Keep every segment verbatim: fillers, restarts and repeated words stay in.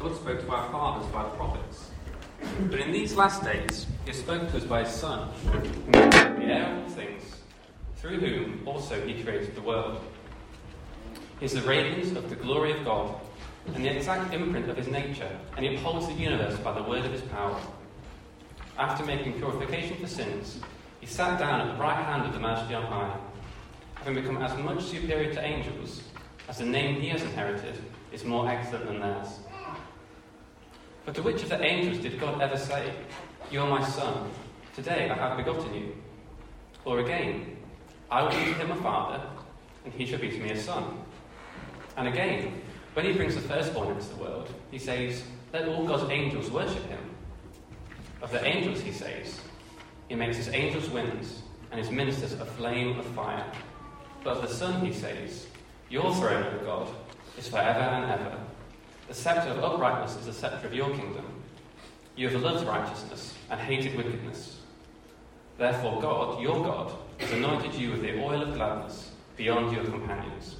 God spoke to our fathers by the prophets. But in these last days, he has spoken to us by his Son, who made the heir of all things, through whom also he created the world. He is the radiance of the glory of God, and the exact imprint of his nature, and he upholds the universe by the word of his power. After making purification for sins, he sat down at the right hand of the Majesty on high, having become as much superior to angels as the name he has inherited is more excellent than theirs. But to which of the angels did God ever say, "You are my son, today I have begotten you"? Or again, "I will be to him a father, and he shall be to me a son"? And again, when he brings the firstborn into the world, he says, "Let all God's angels worship him." Of the angels, he says, "He makes his angels winds, and his ministers a flame of fire." But of the Son, he says, "Your throne, O God, is forever and ever. The sceptre of uprightness is the sceptre of your kingdom. You have loved righteousness and hated wickedness. Therefore God, your God, has anointed you with the oil of gladness beyond your companions.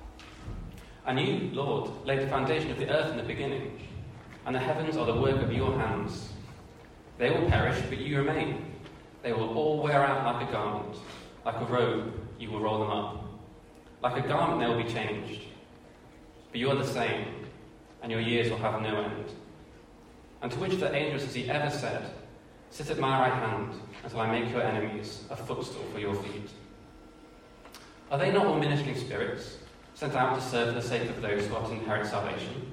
And you, Lord, laid the foundation of the earth in the beginning, and the heavens are the work of your hands. They will perish, but you remain. They will all wear out like a garment. Like a robe, you will roll them up. Like a garment, they will be changed. But you are the same, and your years will have no end. And to which of the angels has he ever said, 'Sit at my right hand until I make your enemies a footstool for your feet'? Are they not all ministering spirits, sent out to serve for the sake of those who are to inherit salvation?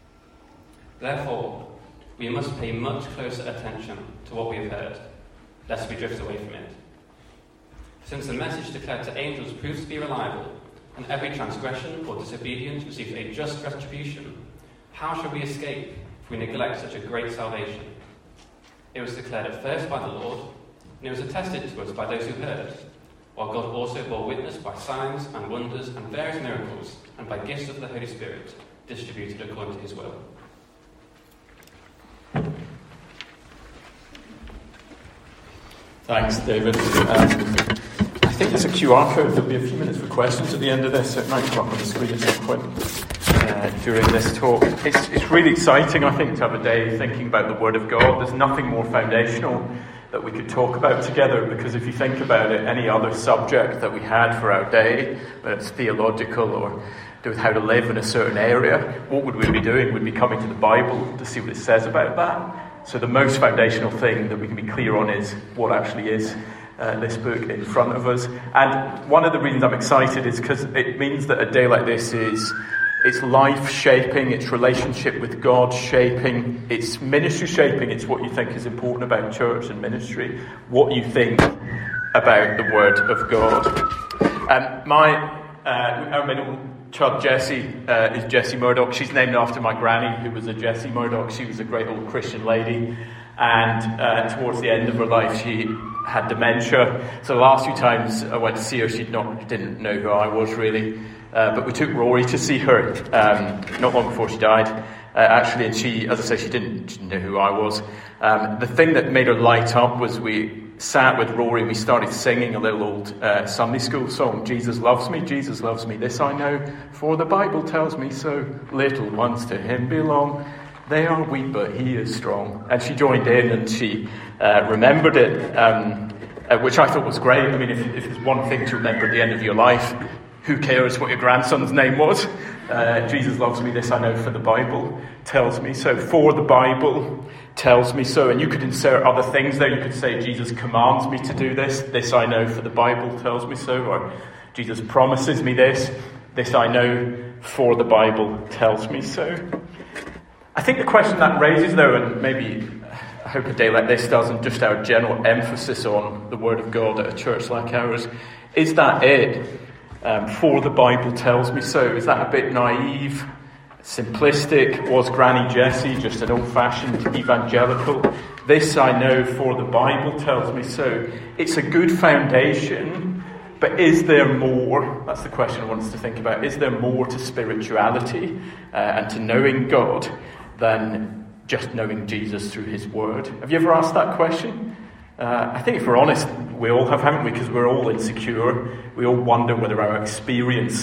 Therefore, we must pay much closer attention to what we have heard, lest we drift away from it. Since the message declared to angels proves to be reliable, and every transgression or disobedience receives a just retribution, how shall we escape if we neglect such a great salvation? It was declared at first by the Lord, and it was attested to us by those who heard, while God also bore witness by signs and wonders and various miracles, and by gifts of the Holy Spirit, distributed according to his will. Thanks, David. Um, I think there's a Q R code. There'll be a few minutes for questions at the end of this. It might come up on the screen at some point uh, during this talk. It's, it's really exciting, I think, to have a day thinking about the Word of God. There's nothing more foundational that we could talk about together, because if you think about it, any other subject that we had for our day, whether it's theological or do with how to live in a certain area, what would we be doing? We'd be coming to the Bible to see what it says about that. So the most foundational thing that we can be clear on is what actually is uh, this book in front of us. And one of the reasons I'm excited is because it means that a day like this is it's life shaping, it's relationship with God shaping, it's ministry shaping. It's what you think is important about church and ministry, what you think about the Word of God. Um, my uh, our middle child Jessie uh, is Jessie Murdoch. She's named after my granny, who was a Jessie Murdoch. She was a great old Christian lady, and uh, towards the end of her life she had dementia. So the last few times I went to see her, she not didn't know who I was really. Uh, but we took Rory to see her um, not long before she died, uh, actually, and she, as I say, she didn't, she didn't know who I was. Um, the thing that made her light up was we sat with Rory and we started singing a little old uh, Sunday school song, "Jesus loves me, Jesus loves me, this I know, for the Bible tells me so. Little ones to him belong, they are weak but he is strong." And she joined in and she uh, remembered it, um, uh, which I thought was great. I mean, if, if there's one thing to remember at the end of your life, who cares what your grandson's name was? Uh, Jesus loves me, this I know, for the Bible tells me so. For the Bible tells me so. And you could insert other things there. You could say, Jesus commands me to do this. This I know, for the Bible tells me so. Or Jesus promises me this. This I know, for the Bible tells me so. I think the question that raises, though, and maybe I hope a day like this doesn't, just our general emphasis on the Word of God at a church like ours, is that it? Um, for the Bible tells me so. Is that a bit naive, simplistic? Was Granny Jessie just an old-fashioned evangelical? This I know, for the Bible tells me so. It's a good foundation, but is there more? That's the question I want us to think about. Is there more to spirituality uh, and to knowing God than just knowing Jesus through his Word? Have you ever asked that question? Uh, I think if we're honest, we all have, haven't we? Because we're all insecure. We all wonder whether our experience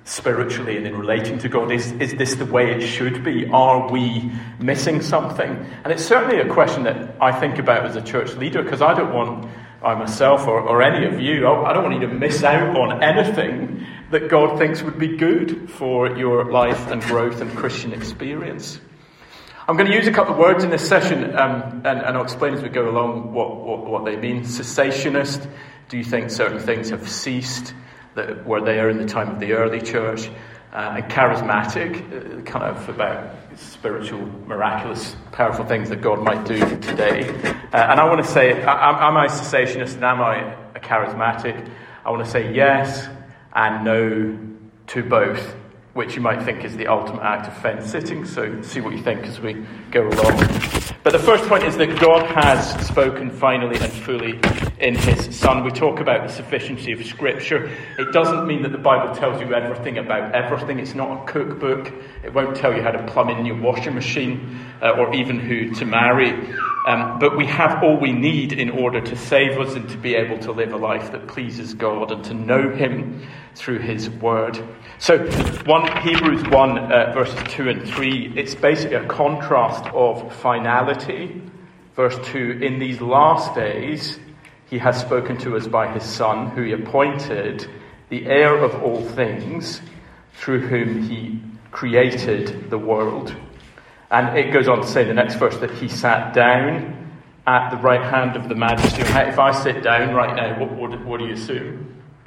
spiritually and in relating to God? Is, is this the way it should be? Are we missing something? And it's certainly a question that I think about as a church leader, because I don't want, I myself or, or any of you, I don't want you to miss out on anything that God thinks would be good for your life and growth and Christian experience. I'm going to use a couple of words in this session, um, and, and I'll explain as we go along what, what, what they mean. Cessationist, do you think certain things have ceased that were there in the time of the early church? Uh, and charismatic, uh, kind of about spiritual, miraculous, powerful things that God might do today. Uh, and I want to say, am, am I a cessationist and am I a charismatic? I want to say yes and no to both, which you might think is the ultimate act of fence sitting. So see what you think as we go along. But the first point is that God has spoken finally and fully in his Son. We talk about the sufficiency of Scripture. It doesn't mean that the Bible tells you everything about everything. It's not a cookbook. It won't tell you how to plumb in your washing machine uh, or even who to marry. Um, but we have all we need in order to save us and to be able to live a life that pleases God and to know him through his word. So one Hebrews one, uh, verses two and three, it's basically a contrast of finality. Verse two, in these last days, he has spoken to us by his Son, who he appointed the heir of all things, through whom he created the world. And it goes on to say in the next verse that he sat down at the right hand of the Majesty. If I sit down right now, what, what, what do you assume?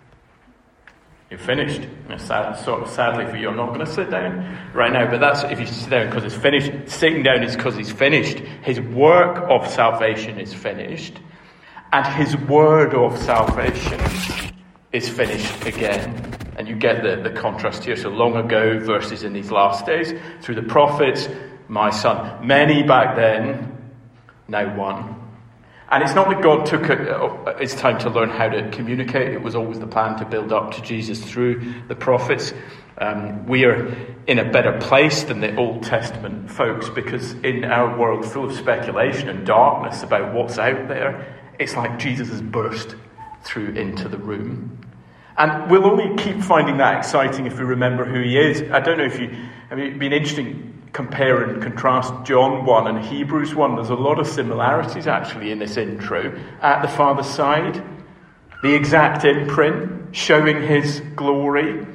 You're finished. Sad, sort of sadly for you, I'm not going to sit down right now. But that's if you sit down because it's finished. Sitting down is because he's finished. His work of salvation is finished. And his word of salvation is finished again. And you get the, the contrast here. So long ago versus in these last days. Through the prophets, my Son. Many back then, now one. And it's not that God took it, it's time to learn how to communicate. It was always the plan to build up to Jesus through the prophets. Um, we are in a better place than the Old Testament folks, because in our world full of speculation and darkness about what's out there, it's like Jesus has burst through into the room. And we'll only keep finding that exciting if we remember who he is. I don't know if you, I mean, it'd be an interesting compare and contrast John one and Hebrews one. There's a lot of similarities actually in this intro. At the Father's side, the exact imprint showing his glory,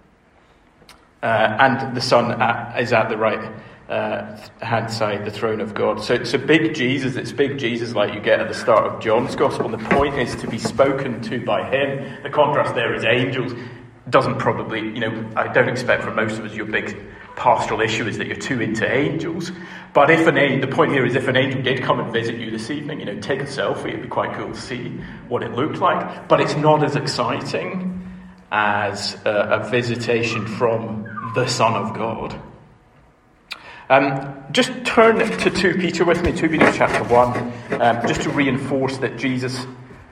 uh, and the Son at, is at the right uh, hand side, the throne of God. So it's a big Jesus. It's big Jesus like you get at the start of John's Gospel. The point is to be spoken to by him. The contrast there is angels. Doesn't probably, you know, I don't expect for most of us your big pastoral issue is that you're too into angels. But if an angel, the point here is if an angel did come and visit you this evening, you know, take a selfie, it'd be quite cool to see what it looked like. But it's not as exciting as a, a visitation from the Son of God. Um, just turn to Second Peter with me, Second Peter chapter one, um, just to reinforce that Jesus'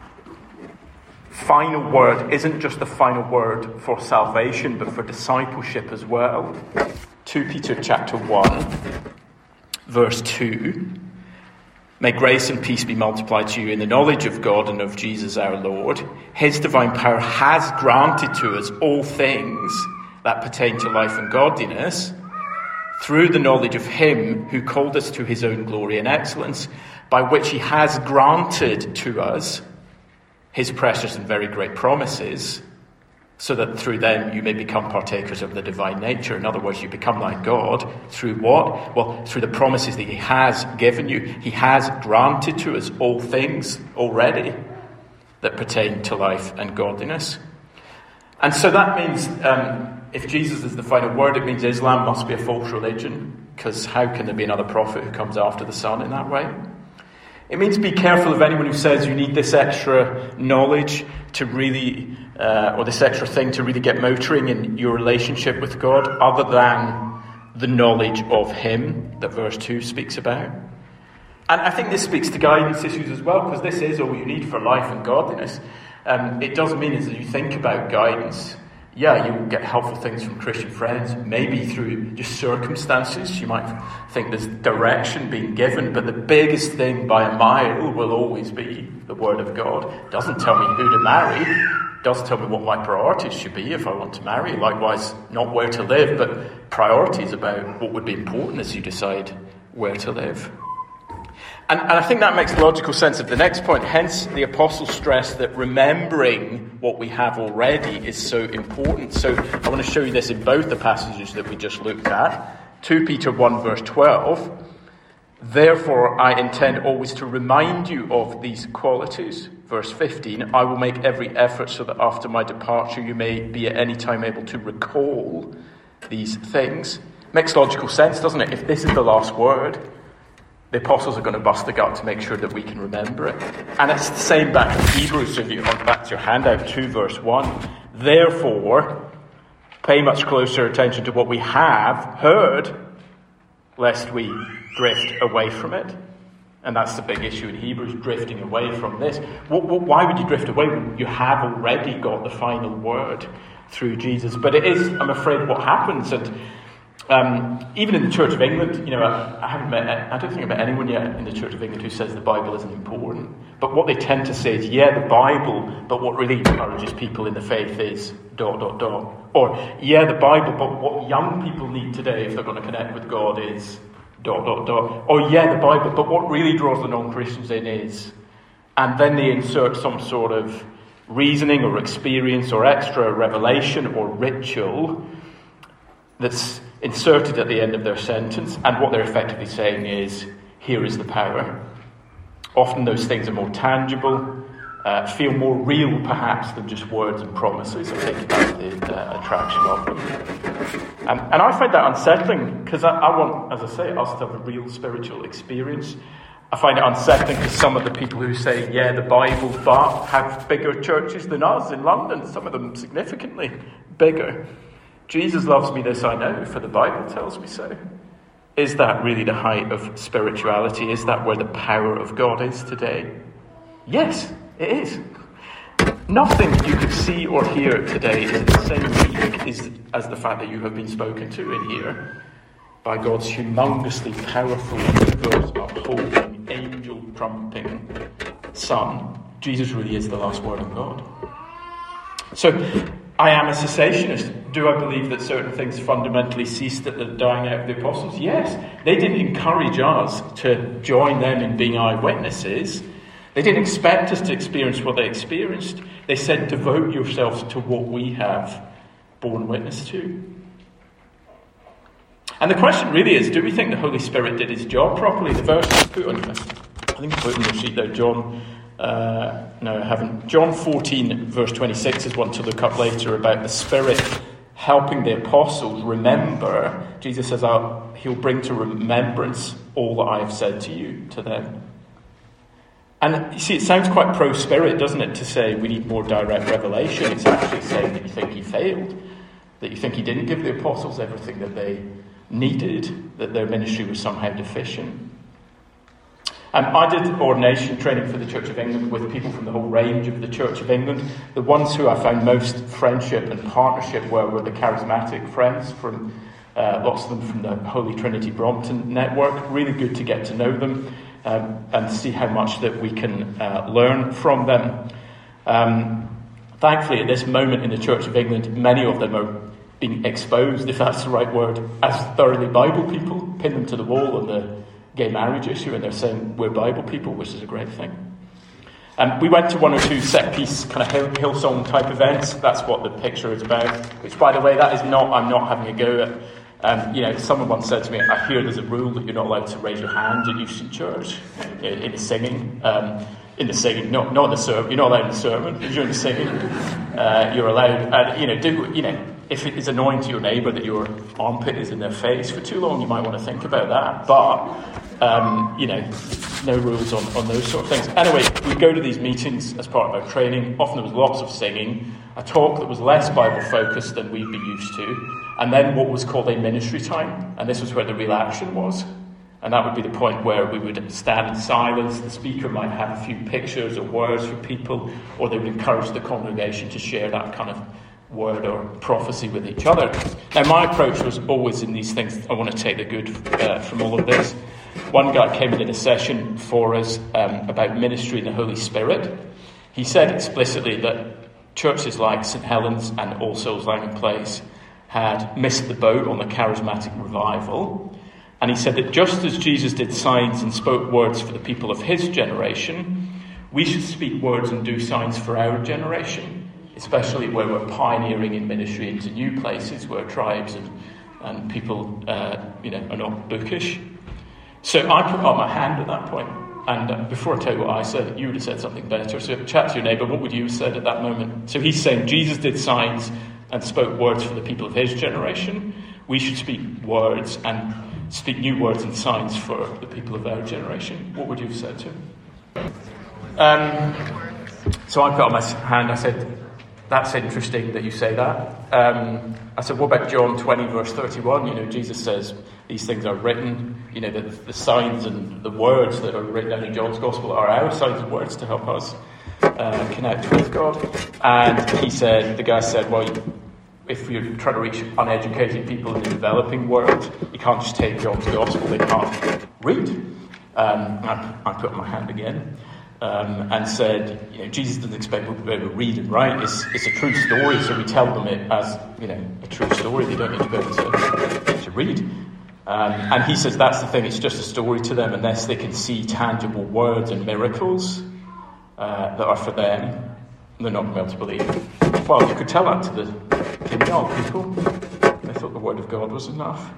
final word isn't just the final word for salvation, but for discipleship as well. Second Peter chapter one, verse two. May grace and peace be multiplied to you in the knowledge of God and of Jesus our Lord. His divine power has granted to us all things that pertain to life and godliness, through the knowledge of him who called us to his own glory and excellence, by which he has granted to us his precious and very great promises, so that through them you may become partakers of the divine nature. In other words, you become like God. Through what? Well, through the promises that he has given you. He has granted to us all things already that pertain to life and godliness. And so that means, um, if Jesus is the final word, it means Islam must be a false religion, because how can there be another prophet who comes after the Son in that way? It means be careful of anyone who says you need this extra knowledge to really, uh, or this extra thing to really get motoring in your relationship with God, other than the knowledge of him that verse two speaks about. And I think this speaks to guidance issues as well, because this is all you need for life and godliness. Um, it does mean as you think about guidance, yeah, you will get helpful things from Christian friends, maybe through just circumstances. You might think there's direction being given, but the biggest thing by a mile will always be the Word of God. It doesn't tell me who to marry, It does tell me what my priorities should be if I want to marry. Likewise, not where to live, but priorities about what would be important as you decide where to live. And, and I think that makes logical sense of the next point. Hence, the apostles stress that remembering what we have already is so important. So I want to show you this in both the passages that we just looked at. Second Peter one verse twelve. Therefore, I intend always to remind you of these qualities. Verse fifteen, I will make every effort so that after my departure you may be at any time able to recall these things. Makes logical sense, doesn't it? If this is the last word, the apostles are going to bust the gut to make sure that we can remember it. And it's the same back in Hebrews, so if you on back to your handout, two verse one. Therefore, pay much closer attention to what we have heard, lest we drift away from it. And that's the big issue in Hebrews, drifting away from this. What, what, why would you drift away when you have already got the final word through Jesus? But it is, I'm afraid, what happens. And um, even in the Church of England, you know, I, I haven't met, I don't think I've met anyone yet in the Church of England who says the Bible isn't important. But what they tend to say is, yeah, the Bible, but what really encourages people in the faith is dot, dot, dot. Or, yeah, the Bible, but what young people need today if they're going to connect with God is dot, dot, dot. Or, yeah, the Bible, but what really draws the non-Christians in is... And then they insert some sort of reasoning or experience or extra revelation or ritual that's inserted at the end of their sentence. And what they're effectively saying is, here is the power. Often those things are more tangible, uh, feel more real perhaps than just words and promises. I think that's the uh, attraction of them. Um, and I find that unsettling because I, I want, as I say, us to have a real spiritual experience. I find it unsettling because some of the people who say, yeah, the Bible, but have bigger churches than us in London, some of them significantly bigger. Jesus loves me, this I know, for the Bible tells me so. Is that really the height of spirituality? Is that where the power of God is today? Yes, it is. Nothing you could see or hear today is the same league as, as the fact that you have been spoken to in here by God's humongously powerful, universe upholding, angel trumping Son. Jesus really is the last word of God. So, I am a cessationist. Do I believe that certain things fundamentally ceased at the dying out of the apostles? Yes. They didn't encourage us to join them in being eyewitnesses. They didn't expect us to experience what they experienced. They said, devote yourselves to what we have borne witness to. And the question really is, do we think the Holy Spirit did his job properly? The verse is put on, I think I put on the sheet there, John... Uh, no, I haven't. John fourteen, verse twenty-six is one to look up later about the Spirit helping the apostles remember. Jesus says, oh, he'll bring to remembrance all that I have said to you, to them. And you see, it sounds quite pro-Spirit, doesn't it, to say we need more direct revelation. It's actually saying that you think he failed, that you think he didn't give the apostles everything that they needed, that their ministry was somehow deficient. Um, I did ordination training for the Church of England with people from the whole range of the Church of England. The ones who I found most friendship and partnership were, were the charismatic friends, from uh, lots of them from the Holy Trinity Brompton network. Really good to get to know them um, and see how much that we can uh, learn from them. Um, thankfully, at this moment in the Church of England, many of them are being exposed, if that's the right word, as thoroughly Bible people. Pin them to the wall on the gay marriage issue, and they're saying we're Bible people, which is a great thing. Um, we went to one or two set-piece kind of Hill, Hillsong type events. That's what the picture is about. Which, by the way, that is not. I'm not having a go at. Um, you know, someone once said to me, "I hear there's a rule that you're not allowed to raise your hand at Euston Church in, in the singing." Um, in the singing, not not in the sermon. You're not allowed in the sermon. If you're in the singing, uh, you're allowed. And you know, do you know? If it is annoying to your neighbour that your armpit is in their face for too long, you might want to think about that. But, um, you know, no rules on, on those sort of things. Anyway, we go to these meetings as part of our training. Often there was lots of singing, a talk that was less Bible-focused than we'd be used to, and then what was called a ministry time. And this was where the real action was. And that would be the point where we would stand in silence. The speaker might have a few pictures or words for people, or they would encourage the congregation to share that kind of word or prophecy with each other. Now, my approach was always in these things, I want to take the good uh, from all of this. One guy came in in a session for us um, about ministry in the Holy Spirit. He said explicitly that churches like St Helens and All Souls Langham Place had missed the boat on the charismatic revival. And he said that just as Jesus did signs and spoke words for the people of his generation, we should speak words and do signs for our generation, especially where we're pioneering in ministry into new places where tribes and, and people uh, you know, are not bookish. So I put up my hand at that point. And uh, before I tell you what I said, you would have said something better. So chat to your neighbour, what would you have said at that moment? So he's saying Jesus did signs and spoke words for the people of his generation. We should speak words and speak new words and signs for the people of our generation. What would you have said to him? Um, so I put up my hand, I said, that's interesting that you say that. Um, I said, what about John twenty, verse thirty-one? You know, Jesus says these things are written, you know, the, the signs and the words that are written down in John's Gospel are our signs and words to help us uh, connect with God. And he said, the guy said, well, if you're trying to reach uneducated people in the developing world, you can't just take John's Gospel, they can't read. Um, I, I put up my hand again. Um, and said, you know, Jesus doesn't expect people to be able to read and write. It's, it's a true story, so we tell them it as, you know, a true story. They don't need to be able to, to read. Um, and he says that's the thing, it's just a story to them unless they can see tangible words and miracles uh, that are for them. They're not going to be able to believe. Well, you could tell that to the Kingyal people. They thought the word of God was enough.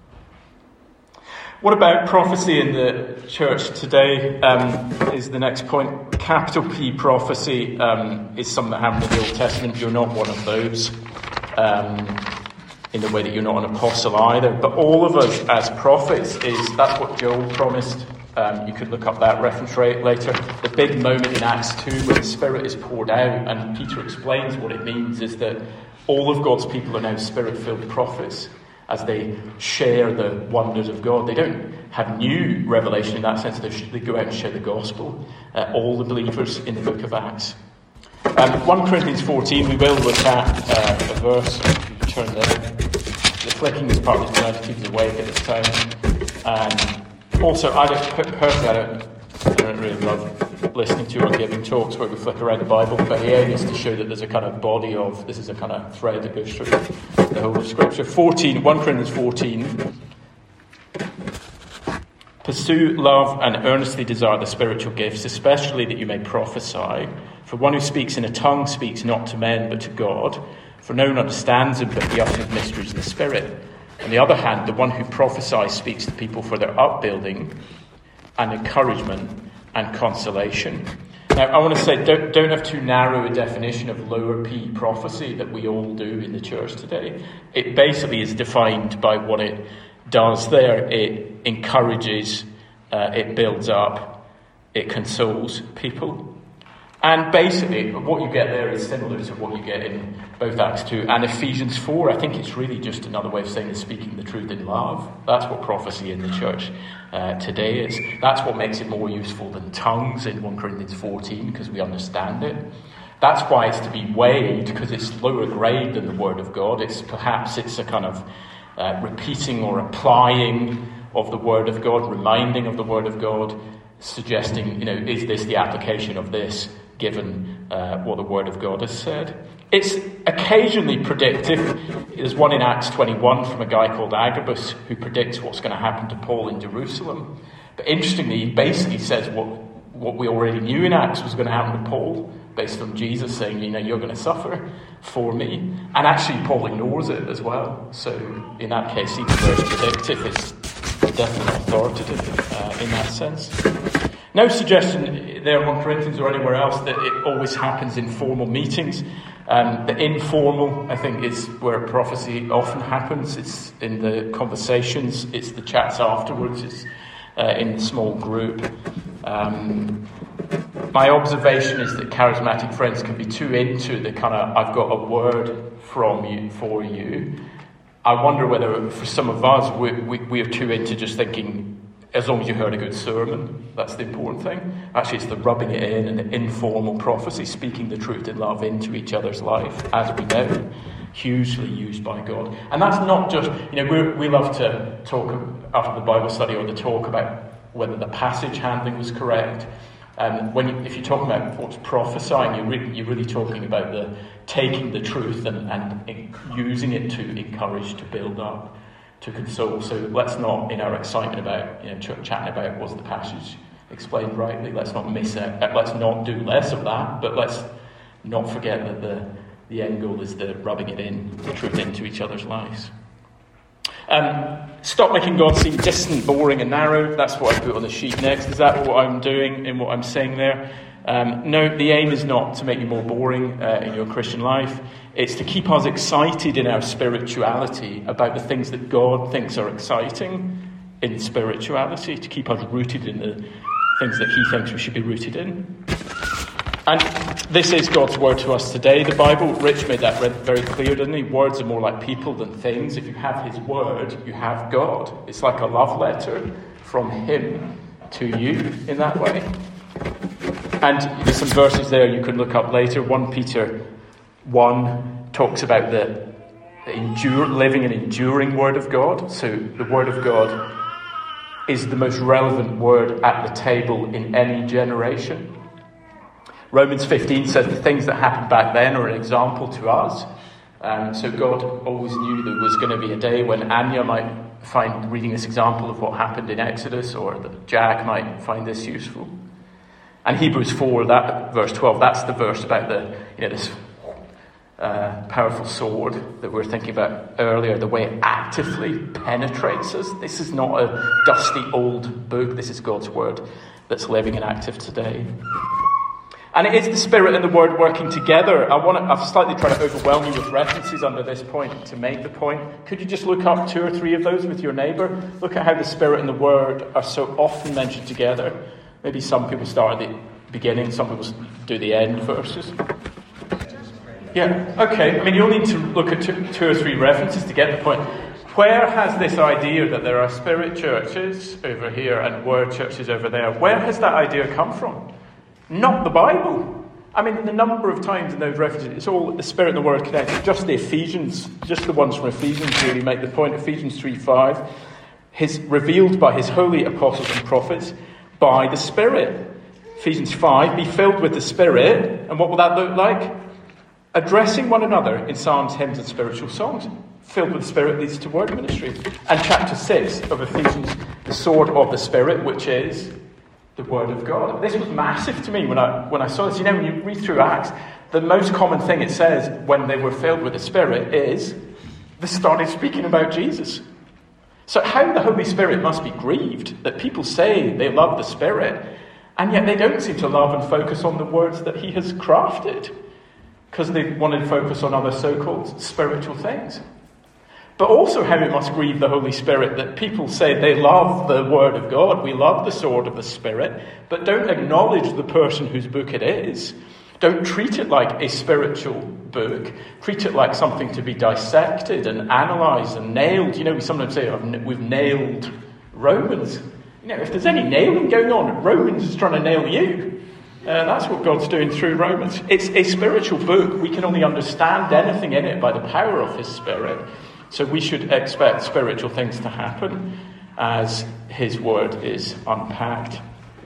What about prophecy in the church today um, is the next point. Capital P prophecy um, is something that happened in the Old Testament. You're not one of those um, in the way that you're not an apostle either. But all of us as prophets, is that's what Joel promised. Um, you could look up that reference rate later. The big moment in Acts two when the Spirit is poured out and Peter explains what it means is that all of God's people are now Spirit-filled prophets. As they share the wonders of God. They don't have new revelation in that sense. They, they go out and share the gospel. Uh, all the believers in the book of Acts. Um, First Corinthians fourteen, we will look at uh, a verse. Turn there. The flicking is part of this trying to keep us awake at this time. And also, I don't, personally, I don't, I don't really love listening to or giving talks where we flick around the Bible, but the aim is to show that there's a kind of body of, this is a kind of thread that goes through the whole of Scripture. fourteen, First Corinthians fourteen. Pursue love and earnestly desire the spiritual gifts, especially that you may prophesy. For one who speaks in a tongue speaks not to men but to God. For no one understands him, but he utters mysteries in the Spirit. On the other hand, the one who prophesies speaks to people for their upbuilding and encouragement and consolation. Now, I want to say, don't, don't have too narrow a definition of lower P prophecy that we all do in the church today. It basically is defined by what it does there. It encourages, uh, it builds up, it consoles people. And basically, what you get there is similar to what you get in both Acts two and Ephesians four. I think it's really just another way of saying is speaking the truth in love. That's what prophecy in the church uh, today is. That's what makes it more useful than tongues in First Corinthians fourteen, because we understand it. That's why it's to be weighed, because it's lower grade than the Word of God. It's perhaps it's a kind of uh, repeating or applying of the Word of God, reminding of the Word of God, suggesting, you know, is this the application of this, given uh, what the Word of God has said. It's occasionally predictive. There's one in Acts twenty-one from a guy called Agabus who predicts what's going to happen to Paul in Jerusalem. But interestingly, he basically says what, what we already knew in Acts was going to happen to Paul, based on Jesus saying, you know, you're going to suffer for me. And actually, Paul ignores it as well. So in that case, even though it's predictive, it's definitely authoritative uh, in that sense. No suggestion there in First Corinthians or anywhere else that it always happens in formal meetings. Um, the informal, I think, is where prophecy often happens. It's in the conversations, it's the chats afterwards, it's uh, in the small group. Um, my observation is that charismatic friends can be too into the kind of, I've got a word from you, for you. I wonder whether for some of us, we, we, we are too into just thinking, as long as you heard a good sermon, that's the important thing. Actually, it's the rubbing it in and the informal prophecy, speaking the truth in love into each other's life, as we know, hugely used by God. And that's not just, you know, we we love to talk after the Bible study or to talk about whether the passage handling was correct, Um, when you, if you're talking about what's prophesying, you're really, you're really talking about the taking the truth and, and using it to encourage, to build up, to console. So let's not, in our excitement about, you know, ch- chatting about was the passage explained rightly, let's not miss out. Let's not do less of that, but let's not forget that the the end goal is the rubbing it in, the truth into each other's lives. Um, stop making God seem distant, boring and narrow. That's what I put on the sheet next. Is that what I'm doing in what I'm saying there? Um, no, the aim is not to make you more boring uh, in your Christian life. It's to keep us excited in our spirituality about the things that God thinks are exciting in spirituality, to keep us rooted in the things that he thinks we should be rooted in. And this is God's word to us today. The Bible, Rich made that very clear, didn't he? Words are more like people than things. If you have his word, you have God. It's like a love letter from him to you in that way. And there's some verses there you can look up later. First Peter one talks about the, the endure, living an enduring word of God. So the word of God is the most relevant word at the table in any generation. Romans fifteen says the things that happened back then are an example to us. Um, so God always knew there was going to be a day when Anya might find reading this example of what happened in Exodus, or that Jack might find this useful. And Hebrews four, that verse twelve, that's the verse about the you know this uh, powerful sword that we were thinking about earlier, the way it actively penetrates us. This is not a dusty old book. This is God's word that's living and active today. And it is the Spirit and the Word working together. I want to, I've slightly tried to overwhelm you with references under this point to make the point. Could you just look up two or three of those with your neighbour? Look at how the Spirit and the Word are so often mentioned together. Maybe some people start at the beginning, some people do the end verses. Yeah, okay. I mean, you'll need to look at two, two or three references to get the point. Where has this idea that there are Spirit churches over here and Word churches over there, where has that idea come from? Not the Bible. I mean, the number of times in those references, it's all the Spirit and the Word connected. Just the Ephesians, just the ones from Ephesians really make the point. Ephesians three five, his revealed by his holy apostles and prophets by the Spirit. Ephesians five, be filled with the Spirit. And what will that look like? Addressing one another in psalms, hymns and spiritual songs. Filled with the Spirit leads to word ministry. And chapter six of Ephesians, the sword of the Spirit, which is the Word of God. This was massive to me when I when I saw this. You know, when you read through Acts, the most common thing it says when they were filled with the Spirit is they started speaking about Jesus. So how the Holy Spirit must be grieved that people say they love the Spirit, and yet they don't seem to love and focus on the words that he has crafted, because they want to focus on other so-called spiritual things. But also how it must grieve the Holy Spirit that people say they love the Word of God, we love the sword of the Spirit, but don't acknowledge the person whose book it is. Don't treat it like a spiritual book. Treat it like something to be dissected and analysed and nailed. You know, we sometimes say, oh, we've nailed Romans. You know, if there's any nailing going on, Romans is trying to nail you. Uh, that's what God's doing through Romans. It's a spiritual book. We can only understand anything in it by the power of his Spirit. So we should expect spiritual things to happen as his word is unpacked.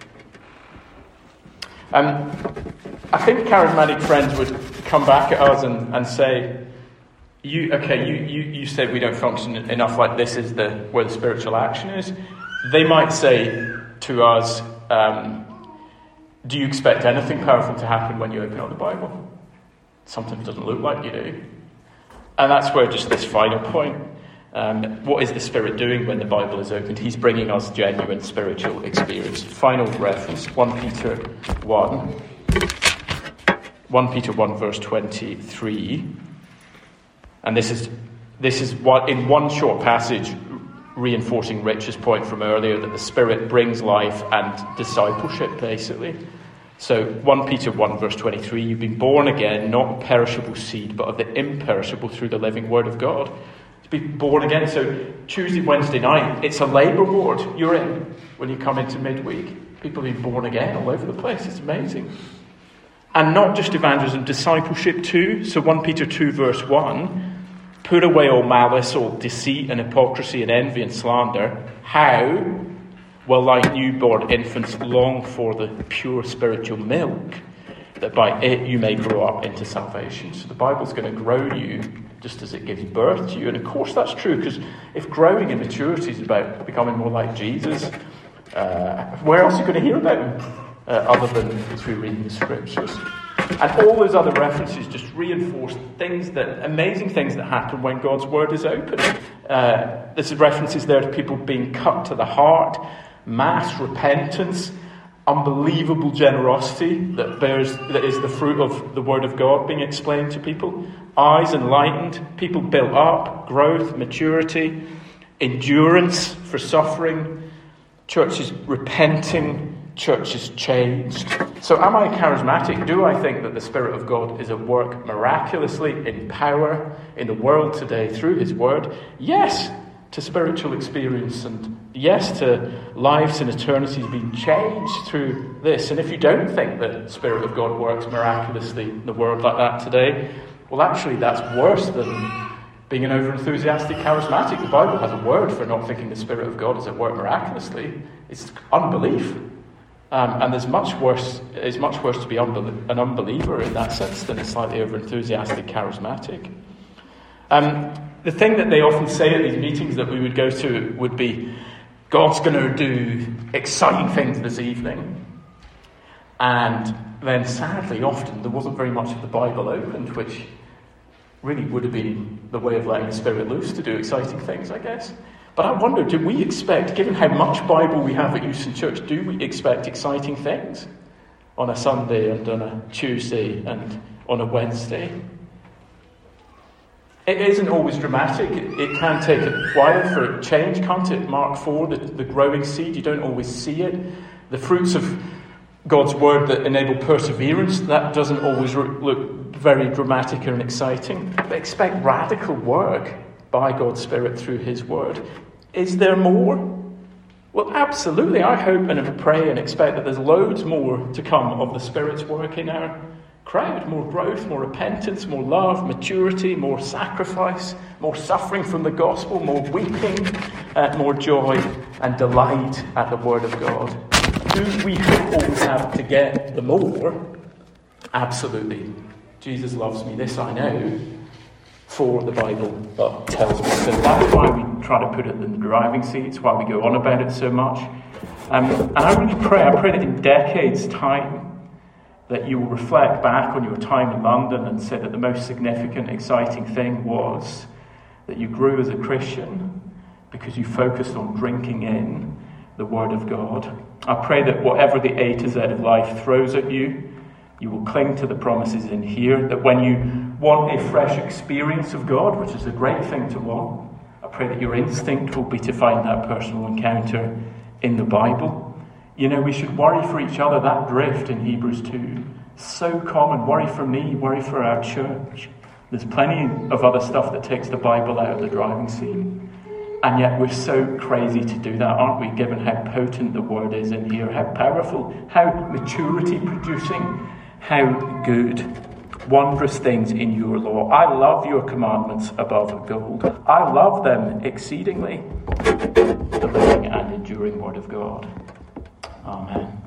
Um, I think charismatic friends would come back at us and, and say, "You okay? You, you you said we don't function enough like this is the where the spiritual action is." They might say to us, um, "Do you expect anything powerful to happen when you open up the Bible? Sometimes it doesn't look like you do." And that's where just this final point. Um, what is the Spirit doing when the Bible is opened? He's bringing us genuine spiritual experience. Final reference, First Peter one. First Peter one verse twenty-three. And this is this is what in one short passage reinforcing Rich's point from earlier that the Spirit brings life and discipleship basically. So First Peter one verse twenty-three, you've been born again, not of perishable seed, but of the imperishable through the living word of God. To be born again, so Tuesday, Wednesday night, it's a labour ward you're in when you come into midweek. People being born again all over the place, it's amazing. And not just evangelism, discipleship too. So First Peter two verse one, put away all malice, all deceit and hypocrisy and envy and slander. How? will, like newborn infants, long for the pure spiritual milk, that by it you may grow up into salvation. So the Bible's going to grow you just as it gives birth to you. And of course that's true, because if growing in maturity is about becoming more like Jesus, uh, where else are you going to hear about him uh, other than through reading the scriptures? And all those other references just reinforce things that, amazing things that happen when God's word is open. Uh, there's references there to people being cut to the heart, mass repentance, unbelievable generosity that bears, that is the fruit of the word of God being explained to people, eyes enlightened, people built up, growth, maturity, endurance for suffering, churches repenting, churches changed. So am I charismatic? Do I think that the Spirit of God is at work miraculously in power in the world today through his word? Yes, to spiritual experience, and yes, to lives and eternities being changed through this. And if you don't think that the Spirit of God works miraculously in the world like that today, well, actually that's worse than being an over-enthusiastic charismatic. The Bible has a word for not thinking the Spirit of God is at work miraculously. It's unbelief. Um, and there's much worse. It's much worse to be unbel- an unbeliever in that sense than a slightly over-enthusiastic charismatic. Um, the thing that they often say at these meetings that we would go to would be, God's going to do exciting things this evening. And then sadly, often, there wasn't very much of the Bible opened, which really would have been the way of letting the Spirit loose to do exciting things, I guess. But I wonder, do we expect, given how much Bible we have at Euston Church, do we expect exciting things on a Sunday and on a Tuesday and on a Wednesday? It isn't always dramatic. It, it can take a while for it to change, can't it? Mark four, the, the growing seed, you don't always see it. The fruits of God's word that enable perseverance, that doesn't always look very dramatic and exciting. But expect radical work by God's Spirit through his word. Is there more? Well, absolutely. I hope and pray and expect that there's loads more to come of the Spirit's work in our crowd. More growth, more repentance, more love, maturity, more sacrifice, more suffering from the gospel, more weeping, uh, more joy and delight at the word of God. Do we always have to get the more? Absolutely. Jesus loves me, this I know, for the Bible uh, tells me. So that's why we try to put it in the driving seats, why we go on about it so much. Um, and I really pray, I pray that in decades' time, that you will reflect back on your time in London and say that the most significant, exciting thing was that you grew as a Christian because you focused on drinking in the Word of God. I pray that whatever the A to Z of life throws at you, you will cling to the promises in here, that when you want a fresh experience of God, which is a great thing to want, I pray that your instinct will be to find that personal encounter in the Bible. You know, we should worry for each other, that drift in Hebrews two. So common. Worry for me, worry for our church. There's plenty of other stuff that takes the Bible out of the driving seat. And yet we're so crazy to do that, aren't we, given how potent the word is in here, how powerful, how maturity producing, how good. Wondrous things in your law. I love your commandments above gold. I love them exceedingly. The living and enduring word of God. Amen.